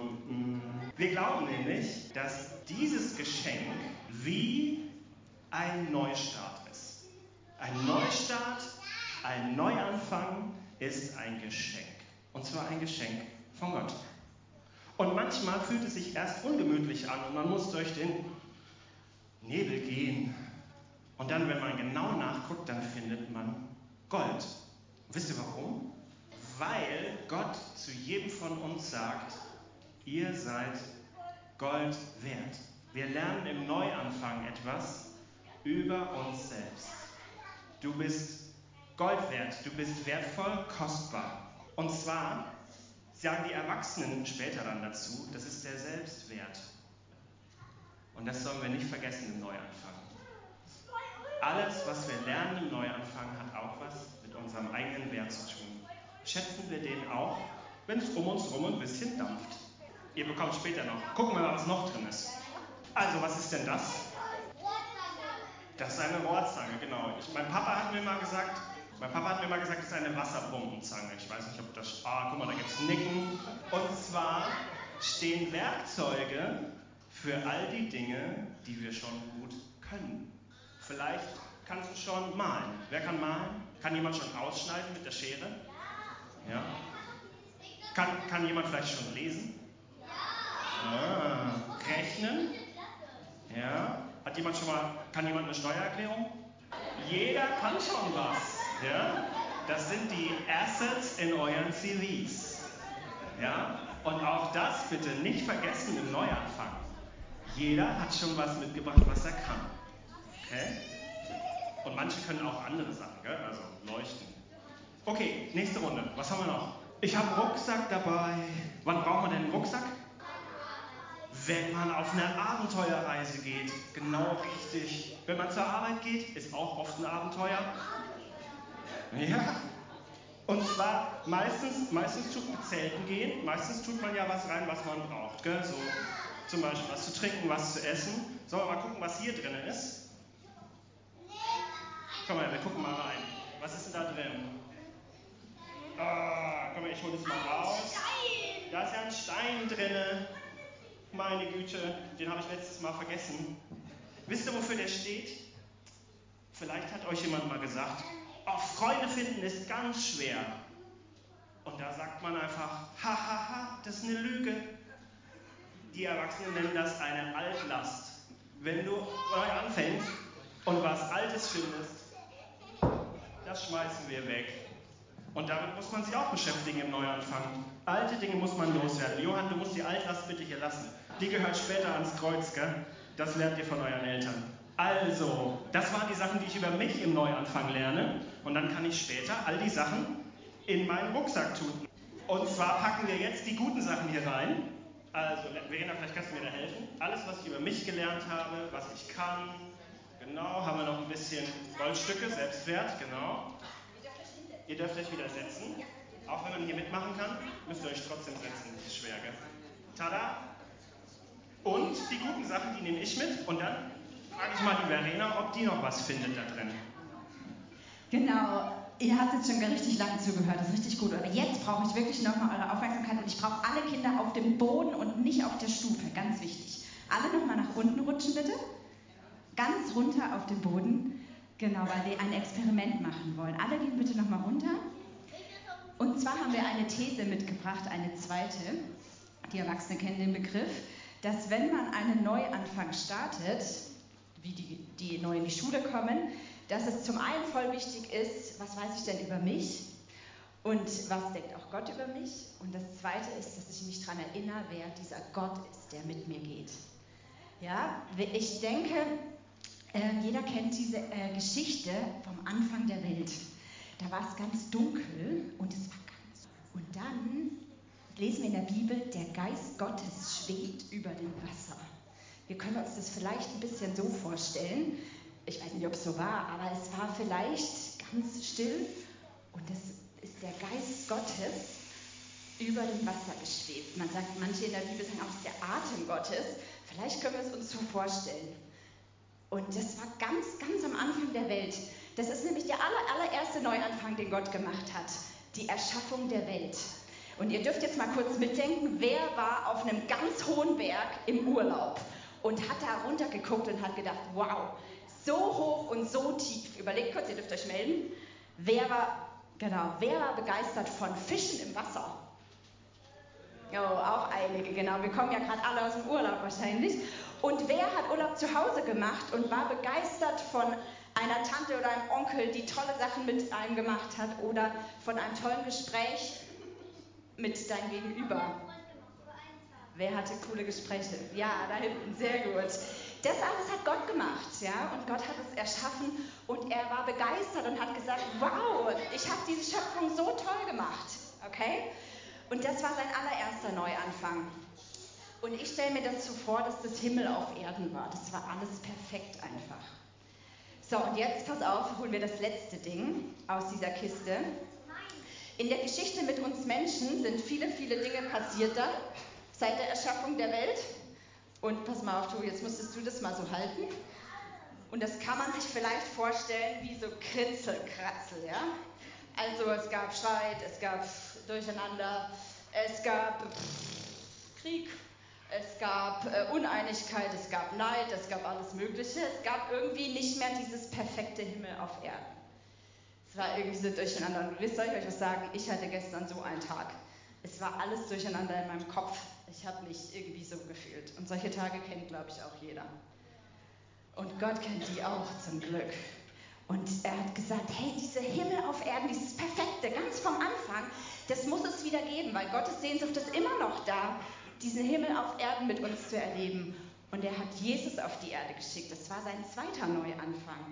Wir glauben nämlich, dass dieses Geschenk wie ein Neustart ist. Ein Neustart, ein Neuanfang ist ein Geschenk. Und zwar ein Geschenk von Gott. Und manchmal fühlt es sich erst ungemütlich an und man muss durch den Nebel gehen. Und dann, wenn man genau nachguckt, dann findet man Gold. Wisst ihr warum? Weil Gott zu jedem von uns sagt, ihr seid Gold wert. Wir lernen im Neuanfang etwas über uns selbst. Du bist Gold wert, du bist wertvoll, kostbar. Und zwar sagen die Erwachsenen später dann dazu, das ist der Selbstwert. Und das sollen wir nicht vergessen im Neuanfang. Alles, was wir lernen im Neuanfang, hat auch was mit unserem eigenen Wert zu tun. Schätzen wir den auch, wenn es um uns herum ein bisschen dampft. Ihr bekommt später noch. Gucken wir mal, was noch drin ist. Also, was ist denn das? Das ist eine Rohrzange, genau. Mein Papa hat mir mal gesagt, das ist eine Wasserpumpenzange. Ich weiß nicht, ob das... guck mal, da gibt es Nicken. Und zwar stehen Werkzeuge für all die Dinge, die wir schon gut können. Vielleicht kannst du schon malen. Wer kann malen? Kann jemand schon ausschneiden mit der Schere? Ja. Kann jemand vielleicht schon lesen? Rechnen? Ja. Kann jemand eine Steuererklärung? Jeder kann schon was. Ja. Das sind die Assets in euren CVs. Ja. Und auch das bitte nicht vergessen im Neuanfang. Jeder hat schon was mitgebracht, was er kann. Okay? Und manche können auch andere Sachen, gell? Also leuchten. Okay, nächste Runde. Was haben wir noch? Ich habe einen Rucksack dabei. Wann braucht man denn einen Rucksack? Wenn man auf eine Abenteuerreise geht. Genau richtig. Wenn man zur Arbeit geht, ist auch oft ein Abenteuer. Ja. Und zwar meistens tut man Zelten gehen. Meistens tut man ja was rein, was man braucht. Gell? So zum Beispiel was zu trinken, was zu essen. Sollen wir mal gucken, was hier drin ist? Komm mal, wir gucken mal rein. Was ist denn da drin? Komm mal, ich hole das mal raus. Da ist ja ein Stein drin. Meine Güte, den habe ich letztes Mal vergessen. Wisst ihr, wofür der steht? Vielleicht hat euch jemand mal gesagt, Freunde finden ist ganz schwer. Und da sagt man einfach, hahaha, das ist eine Lüge. Die Erwachsenen nennen das eine Altlast. Wenn du neu anfängst und was Altes findest, das schmeißen wir weg. Und damit muss man sich auch beschäftigen im Neuanfang. Alte Dinge muss man loswerden. Johann, du musst die Altlast bitte hier lassen. Die gehört später ans Kreuz, gell? Das lernt ihr von euren Eltern. Also, das waren die Sachen, die ich über mich im Neuanfang lerne. Und dann kann ich später all die Sachen in meinen Rucksack tun. Und zwar packen wir jetzt die guten Sachen hier rein. Also, Verena, vielleicht kannst du mir da helfen. Alles, was ich über mich gelernt habe, was ich kann. Genau, haben wir noch ein bisschen Goldstücke, Selbstwert, genau. Ihr dürft euch wieder setzen. Auch wenn man hier mitmachen kann, müsst ihr euch trotzdem setzen. Das ist schwer, gell? Tada! Und die guten Sachen, die nehme ich mit. Und dann frage ich mal die Verena, ob die noch was findet da drin. Genau, ihr habt jetzt schon richtig lange zugehört, das ist richtig gut. Aber jetzt brauche ich wirklich nochmal eure Aufmerksamkeit und ich brauche alle Kinder auf dem Boden und nicht auf der Stufe, ganz wichtig. Alle nochmal nach unten rutschen, bitte. Ganz runter auf den Boden. Genau, weil wir ein Experiment machen wollen. Alle gehen bitte nochmal runter. Und zwar haben wir eine These mitgebracht, eine zweite. Die Erwachsenen kennen den Begriff, dass wenn man einen Neuanfang startet, wie die neu in die Schule kommen, dass es zum einen voll wichtig ist, was weiß ich denn über mich und was denkt auch Gott über mich. Und das zweite ist, dass ich mich daran erinnere, wer dieser Gott ist, der mit mir geht. Ja, ich denke, jeder kennt diese Geschichte vom Anfang der Welt. Da war es ganz dunkel und es war ganz... Und dann lesen wir in der Bibel, der Geist Gottes schwebt über dem Wasser. Wir können uns das vielleicht ein bisschen so vorstellen. Ich weiß nicht, ob es so war, aber es war vielleicht ganz still und es ist der Geist Gottes über dem Wasser geschwebt. Man sagt, manche in der Bibel sagen auch, es ist der Atem Gottes. Vielleicht können wir es uns so vorstellen. Und das war ganz, ganz am Anfang der Welt. Das ist nämlich der allererste Neuanfang, den Gott gemacht hat. Die Erschaffung der Welt. Und ihr dürft jetzt mal kurz mitdenken, wer war auf einem ganz hohen Berg im Urlaub und hat da runtergeguckt und hat gedacht, wow, so hoch und so tief. Überlegt kurz, ihr dürft euch melden. Wer war begeistert von Fischen im Wasser? Oh, auch einige, genau. Wir kommen ja gerade alle aus dem Urlaub wahrscheinlich. Und wer hat Urlaub zu Hause gemacht und war begeistert von einer Tante oder einem Onkel, die tolle Sachen mit einem gemacht hat oder von einem tollen Gespräch mit deinem Gegenüber? Wer hatte coole Gespräche? Ja, da hinten, sehr gut. Das alles hat Gott gemacht, ja, und Gott hat es erschaffen und er war begeistert und hat gesagt, wow, ich habe diese Schöpfung so toll gemacht, okay? Und das war sein allererster Neuanfang. Und ich stelle mir das so vor, dass das Himmel auf Erden war. Das war alles perfekt einfach. So, und jetzt, pass auf, holen wir das letzte Ding aus dieser Kiste. In der Geschichte mit uns Menschen sind viele, viele Dinge passiert dann, seit der Erschaffung der Welt. Und pass mal auf, Tobi, jetzt musstest du das mal so halten. Und das kann man sich vielleicht vorstellen wie so Kritzelkratzel, ja? Also es gab Streit, es gab Durcheinander, es gab Krieg, es gab Uneinigkeit, es gab Neid, es gab alles Mögliche. Es gab irgendwie nicht mehr dieses perfekte Himmel auf Erden. Es war irgendwie so durcheinander. Und wisst ihr, euch was sagen? Ich hatte gestern so einen Tag. Es war alles durcheinander in meinem Kopf. Ich habe mich irgendwie so gefühlt. Und solche Tage kennt, glaube ich, auch jeder. Und Gott kennt die auch zum Glück. Und er hat gesagt, hey, dieser Himmel auf Erden, dieses Perfekte, ganz vom Anfang, das muss es wieder geben, weil Gottes Sehnsucht ist immer noch da, diesen Himmel auf Erden mit uns zu erleben. Und er hat Jesus auf die Erde geschickt. Das war sein zweiter Neuanfang.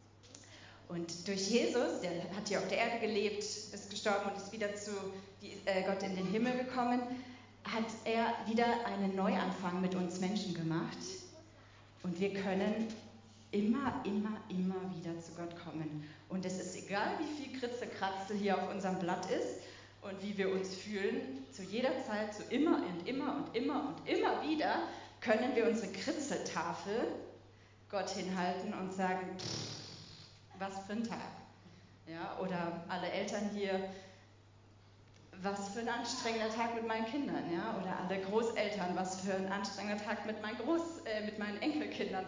Und durch Jesus, der hat hier auf der Erde gelebt, ist gestorben und ist wieder zu Gott in den Himmel gekommen, hat er wieder einen Neuanfang mit uns Menschen gemacht. Und wir können immer wieder zu Gott kommen. Und es ist egal, wie viel Kritzelkratzel hier auf unserem Blatt ist und wie wir uns fühlen, zu jeder Zeit, so immer wieder, können wir unsere Kritzeltafel Gott hinhalten und sagen, was für ein Tag. Ja, oder alle Eltern hier, was für ein anstrengender Tag mit meinen Kindern. Ja? Oder alle Großeltern, was für ein anstrengender Tag mit meinen Enkelkindern.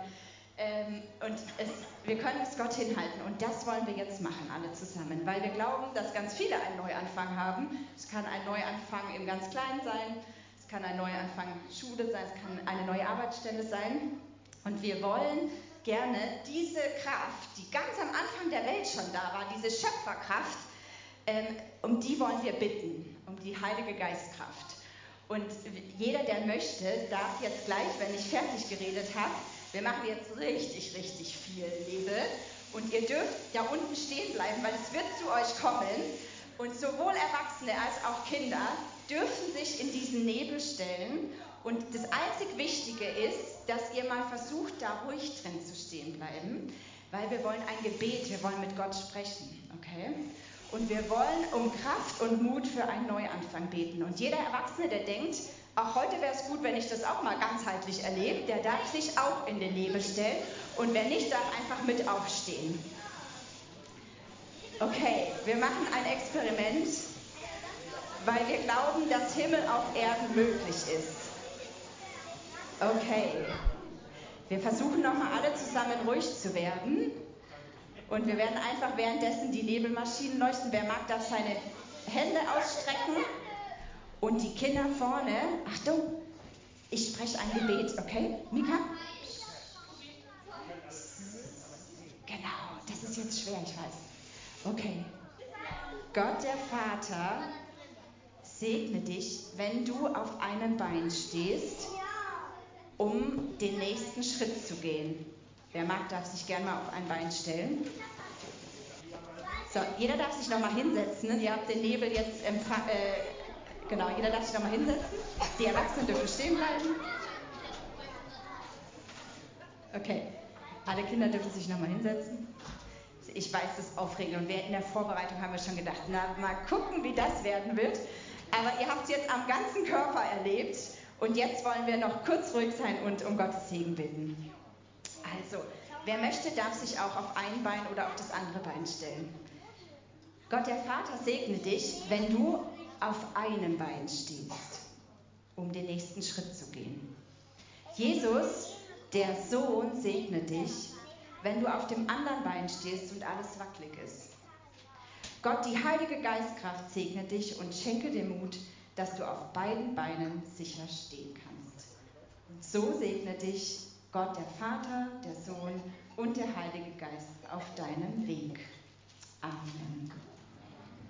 Wir können es Gott hinhalten und das wollen wir jetzt machen, alle zusammen, weil wir glauben, dass ganz viele einen Neuanfang haben. Es kann ein Neuanfang im ganz Kleinen sein, es kann ein Neuanfang Schule sein, es kann eine neue Arbeitsstelle sein und wir wollen gerne diese Kraft, die ganz am Anfang der Welt schon da war, diese Schöpferkraft, um die wollen wir bitten, um die Heilige Geistkraft. Und jeder, der möchte, darf jetzt gleich, wenn ich fertig geredet habe, wir machen jetzt richtig viel Nebel und ihr dürft da unten stehen bleiben, weil es wird zu euch kommen und sowohl Erwachsene als auch Kinder dürfen sich in diesen Nebel stellen und das einzig Wichtige ist, dass ihr mal versucht, da ruhig drin zu stehen bleiben, weil wir wollen ein Gebet, wir wollen mit Gott sprechen, okay? Und wir wollen um Kraft und Mut für einen Neuanfang beten und jeder Erwachsene, der denkt, auch heute wäre es gut, wenn ich das auch mal ganzheitlich erlebe. Der darf sich auch in den Nebel stellen. Und wer nicht, darf einfach mit aufstehen. Okay, wir machen ein Experiment, weil wir glauben, dass Himmel auf Erden möglich ist. Okay, wir versuchen nochmal alle zusammen ruhig zu werden. Und wir werden einfach währenddessen die Nebelmaschinen leuchten. Wer mag, darf seine Hände ausstrecken. Und die Kinder vorne, Achtung, ich spreche ein Gebet, okay? Mika? Genau, das ist jetzt schwer, ich weiß. Okay. Gott, der Vater, segne dich, wenn du auf einem Bein stehst, um den nächsten Schritt zu gehen. Wer mag, darf sich gerne mal auf ein Bein stellen. So, jeder darf sich nochmal hinsetzen. Ihr habt den Nebel jetzt Genau, jeder darf sich nochmal hinsetzen. Die Erwachsenen dürfen stehen bleiben. Okay, alle Kinder dürfen sich nochmal hinsetzen. Ich weiß, das ist aufregend und in der Vorbereitung haben wir schon gedacht, na, mal gucken, wie das werden wird. Aber ihr habt es jetzt am ganzen Körper erlebt und jetzt wollen wir noch kurz ruhig sein und um Gottes Segen bitten. Also, wer möchte, darf sich auch auf ein Bein oder auf das andere Bein stellen. Gott, der Vater, segne dich, wenn du auf einem Bein stehst, um den nächsten Schritt zu gehen. Jesus, der Sohn, segnet dich, wenn du auf dem anderen Bein stehst und alles wackelig ist. Gott, die Heilige Geistkraft, segne dich und schenke dir Mut, dass du auf beiden Beinen sicher stehen kannst. Und so segne dich Gott, der Vater, der Sohn und der Heilige Geist auf deinem Weg. Amen.